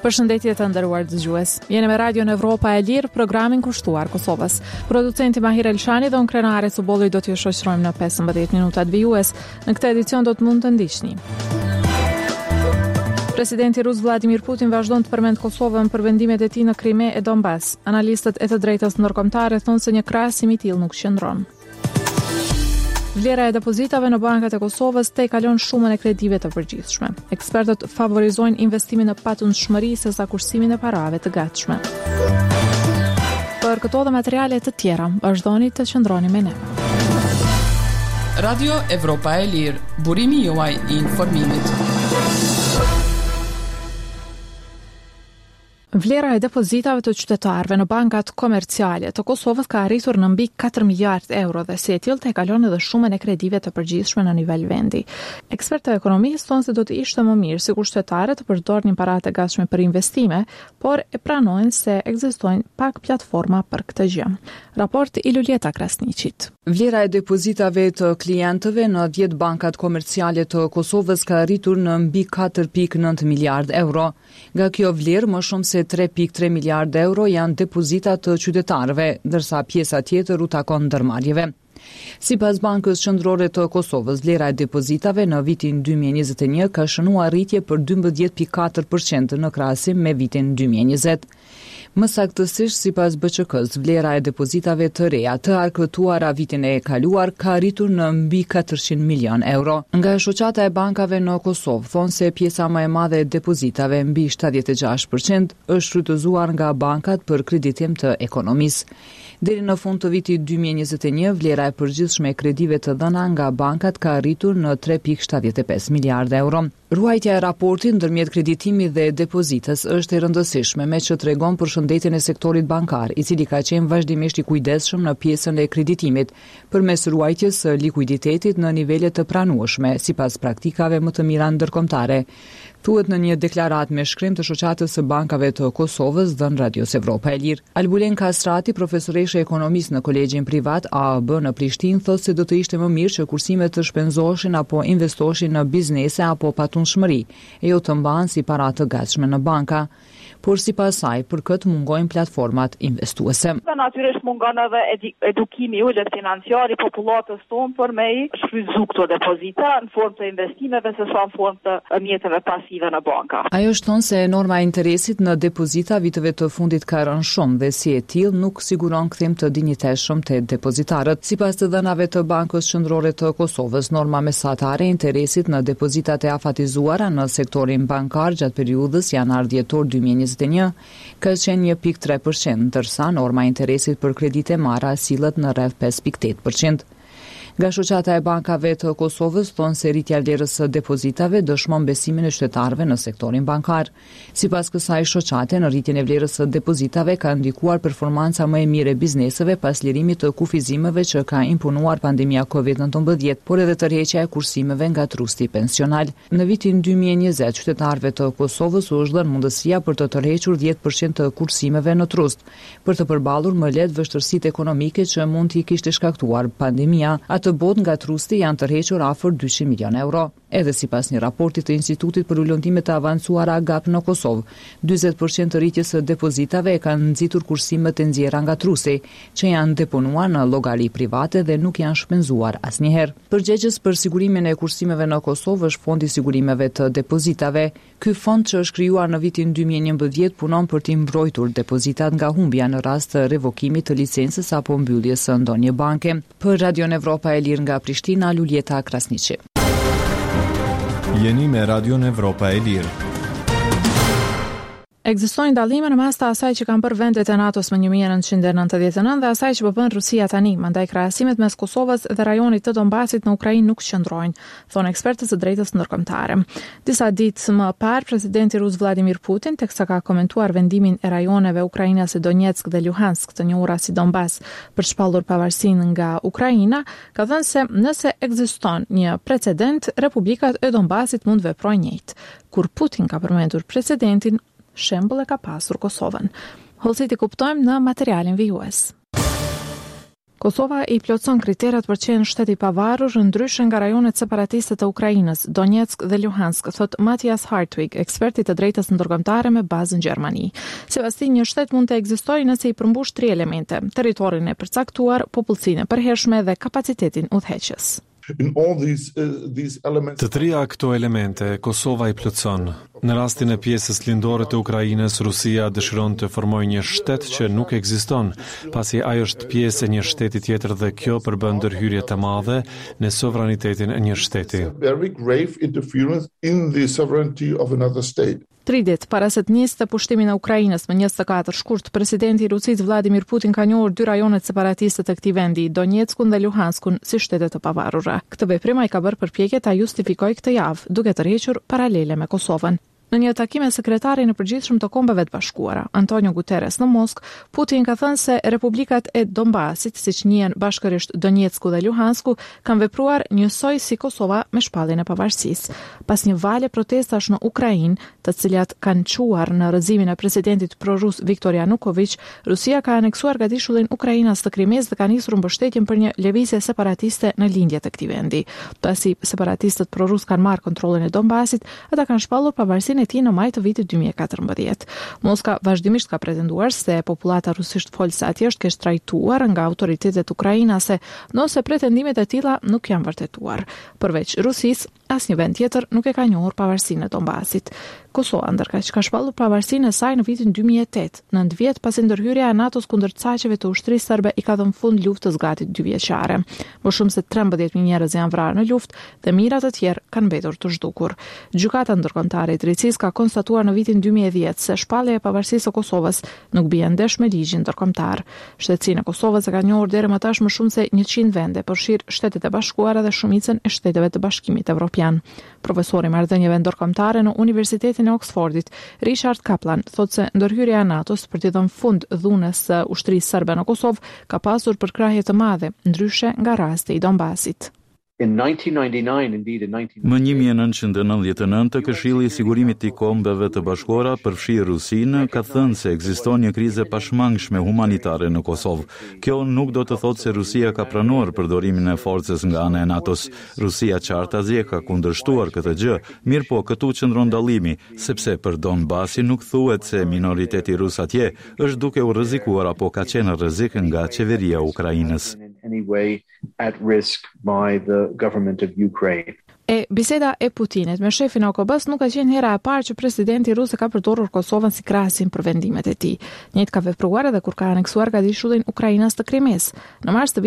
Përshëndetje të nderuar dëgjues. Jeni me Radion Evropa e Lirë, programin kushtuar Kosovës. Producenti Mahir Elshani dhe unë Krenare Cubolli do t'ju shoqërojmë në 15 minutat vijues. Në këtë edicion do të mund të ndiqni. Presidenti rus Vladimir Putin vazhdon të përmend Kosovën për vendimet e tij në Krime e Donbas. Analistët e të drejtës ndërkombëtare thonë se një krahasim i tillë nuk qëndron. Vlera e depozitave në bankat e Kosovës te kalon shumën e kredive të përgjithshme. Ekspertët favorizojnë investimin në patundshmëri sesa kursimin e parave të gatshme. Për këto dhe materiale të tjera, vazhdoni të qëndroni me ne. Radio Evropa e Lirë, burimi juaj i informimit. Vlera e depozitave të qytetarëve në bankat komerciale të Kosovës ka arritur në mbi 4 miliard euro dhe si e tillë te kalon edhe shumën e kredive të përgjithshme në nivel vendi. Ekspertë ekonomistë thonë se do të ishte më mirë sikur qytetarët të përdornin paratë e gatshme për investime, por e pranojnë se ekzistojnë pak platforma për këtë gjë. Raport i Lulieta Krasniqit. Vlera e depozitave të klientëve në 10 bankat komerciale të Kosovës ka arritur në mbi 4.9 miliard euro. Nga kjo vlerë, më shumë se 3.3 miliard euro janë depozitat të qytetarëve, ndërsa pjesa tjetër u takon ndërmarrjeve. Sipas Bankës Qendrore të Kosovës, vlera e depozitave në vitin 2021 ka shënuar rritje për 12.4% në krahasim me vitin 2020. Më saktësisht, sipas BÇK-s, vlera e depozitave të reja të arkëtuara vitin e kaluar ka arritur në mbi 400 milion euro. Nga shoqata e bankave në Kosovë thonë se pjesa më e madhe e depozitave, mbi 76%, është shfrytëzuar nga bankat për kreditim të ekonomisë. Deri në fund të vitit 2021, vlera e përgjithshme e kredive të dhëna nga bankat ka arritur në 3.75 miliard euro. Ruajtja e raportit ndërmjet kreditimit dhe depozitës është e rëndësishme, me që tregon për shëndetjen e sektorit bankar, i cili ka qenë vazhdimisht i kujdesshëm në pjesën e kreditimit, përmes ruajtjes së likuiditetit në nivele të pranueshme, sipas praktikave më të mira ndërkombëtare. Thuhet në një deklaratë me shkrim të shoqatës së bankave të Kosovës dhënë Radios Evropa e Lirë. Albulen Kastrati, profesoreshe ekonomisë në kolegjin privat AAB në Prishtinë, thotë se do të ishte më mirë që kursimet të shpenzoheshin apo investoheshin në biznese apo patundshmëri, e jo të mbahen si para të gatshme në banka. Por sipas saj, për këtë mungojnë platformat investuese. Natyrisht mungon edhe edukimi i ulët financiar i popullatës tonë për me i shfrytzu këto depozita në formë të investimeve se sa në formë të mjeteve pasive në banka. Ajo shton se norma e interesit në depozita viteve të fundit ka rënë shumë dhe si e tillë nuk siguron kthim të dinjitetshëm te depozitarët. Sipas të dhënave të Bankës Qendrore të Kosovës, norma mesatare e interesit në depozitat e afatizuara në sektorin bankar gjatë periudhës janar-dhjetor 2021 ka qenë 1.3%, ndërsa norma e interesit për kredite marra sillet në rreth 5.8%. Nga shoqata e bankave të Kosovës thonë se rritja e vlerës së depozitave dëshmon besimin e qytetarëve në sektorin bankar. Sipas kësaj shoqate, në rritjen e vlerës së depozitave ka ndikuar performanca më e mirë e bizneseve pas lirimit të kufizimeve që ka imponuar pandemia COVID-19, por edhe tërheqja e kursimeve nga trusti pensional. Në vitin 2020, qytetarëve të Kosovës u është dhënë mundësia për të tërhequr 10% të kursimeve në trust, për të përballur më lehtë vështirësitë ekonomike që mund t'i kishte shkaktuar pandemia. Të botë nga trusti janë tërhequr afër 200 milion euro. Edhe sipas një raporti të Institutit për Ulëndime të Avancuara AGAP në Kosovë, 40% të rritjes së depozitave e kanë nxitur kursimet e nxjerra nga trusti, që janë deponuar në llogari private dhe nuk janë shpenzuar asnjëherë. Përgjegjës për sigurimin e kursimeve në Kosovë është Fondi i Sigurimeve të Depozitave. Ky fond që është krijuar në vitin 2011 punon për të mbrojtur depozitat nga humbja në rast të revokimit të licencës apo mbylljes së ndonjë banke. Për Radion Evropa e Lirë nga Prishtina, Lulieta Krasniqi. Jeni me Radion Evropa e Lirë. Ekzistojnë dallime në mes të asaj që kanë bërë vendet e NATO-s më 1999 dhe asaj që po bën Rusia tani, mandaj krahasimet mes Kosovës dhe rajonit të Donbasit në Ukrainë nuk qëndrojnë, thonë ekspertët e drejtës ndërkombëtare. Disa ditë më parë, presidenti rus Vladimir Putin, teksa ka komentuar vendimin e rajoneve ukrainase si Donetsk dhe Luhansk, të njohura si Donbas, për shpallur pavarësinë nga Ukraina, ka thënë se nëse ekziston një precedent, republikat e Donbasit mund veprojnë njëjtë. Kur Putin ka përmendur precedentin, shembull e ka pasur Kosovën. Hollësit i kuptojmë në materialin vijues. Kosova I plotson kriteret për qenë shteti pavarur, ndryshe nga rajonet separatiste të Ukrainës, Donetsk dhe Luhansk, thot Matthias Hartwig, eksperti të drejtës ndërkombëtare me bazë në Gjermani. Sipas tij, një shtet mund të ekzistojë nëse I përmbush 3 elemente: territorin e përcaktuar, popullsinë e përhershme dhe kapacitetin udhëheqës. Të trija këto elemente, Kosova I plotson. Në rastin e pjesës lindore të Ukrainës, Rusia dëshiron të formojë një shtet që nuk ekziston, pasi ai është pjesë e një shteti tjetër dhe kjo përbën ndërhyrje të madhe në sovranitetin e një shteti. 3 ditë para se të nisë pushtimin e Ukrainës më 24 shkurt, presidenti I Rusisë Vladimir Putin ka njohur 2 rajonet separatiste të këtij vendi, Donetskun dhe Luhanskun, si shtete të pavarura. Këtë veprim ai ka bërë përpjekje ta justifikojë këtë javë, duke tërhequr paralele me Kosovën. Në një takim me sekretarin e përgjithshëm të Kombeve të Bashkuara, Antonio Guterres në Moskë, Putin ka thënë se republikat e Donbasit, siç njihen bashkërisht Donetsku dhe Luhansku, kanë vepruar njësoj si Kosova me shpalljen e pavarësisë. Pas një vale protestash në Ukrainë, të cilat kanë çuar në rrëzimin e presidentit prorus Viktor Yanukovych, Rusia ka aneksuar gatishullin Ukrainas të Krimes dhe ka nisur mbështetjen për një lëvizje separatiste në lindje të këtij vendi. Pasi separatistët prorus kanë marrë kontrollin e Donbasit, ata kanë shpallur pavarësinë e tij në maj të vitit 2014. Moska vazhdimisht ka pretenduar se popullata rusisht folëse atje është keq trajtuar nga autoritetet ukrainase, ndonse pretendimet e tilla nuk janë vërtetuar. Përveç Rusisë, asnjë vend tjetër nuk e ka njohur pavarësinë e Donbasit. Kosova, ndërkaq, ka shpallur pavarësinë e saj në vitin 2008, 9 vjet pasi ndërhyrja e NATO-s kundër caqeve të ushtrisë serbe I ka dhënë fund luftës gati 2 vjeçare. Më shumë se 13.000 njerëz janë vrarë në luftë dhe mijëra të tjerë kanë mbetur të zhdukur. Gjykata ndërkombëtare e drejtësisë ka konstatuar në vitin 2010 se shpallja e pavarësisë së Kosovës nuk bie ndesh me ligjin ndërkombëtar. Shtetësinë e Kosovës e ka njohur deri më tash më shumë se 100 vende, përfshir Shtetet e Bashkuara dhe shumicën e shteteve të Bashkimit Evropian. Profesori marrëdhënieve ndërkombëtare në Universitetin e Oxfordit, Richard Kaplan, thotë se ndërhyrja e NATO-s për të dhënë fund dhunës së ushtrisë serbe në Kosovë ka pasur përkrahje të madhe, ndryshe nga rasti I Donbasit. Më 1999, Këshilli I Sigurimit I Kombeve të Bashkuara, përfshi Rusinë, ka thënë se ekziston një krize pashmangshme humanitare në Kosovë. Kjo nuk do të thotë se Rusia ka pranuar përdorimin e forcës nga ana e NATO-s. Rusia qartazje ka kundërshtuar këtë gjë, mirë po këtu qëndron dallimi, sepse për Donbasin nuk thuhet se minoriteti rus atje është duke u rrezikuar apo ka qenë rrezik nga qeveria e Ukrainës. Biseda e Putinit me shefin e OKB-s nuk ka qenë hera e parë që presidenti rus ka përdorur Kosovën si krahasim për vendimet e tij. Njëjtë ka vepruar edhe kur ka aneksuar gatishullin Ukrainas të Krimes. Në mars të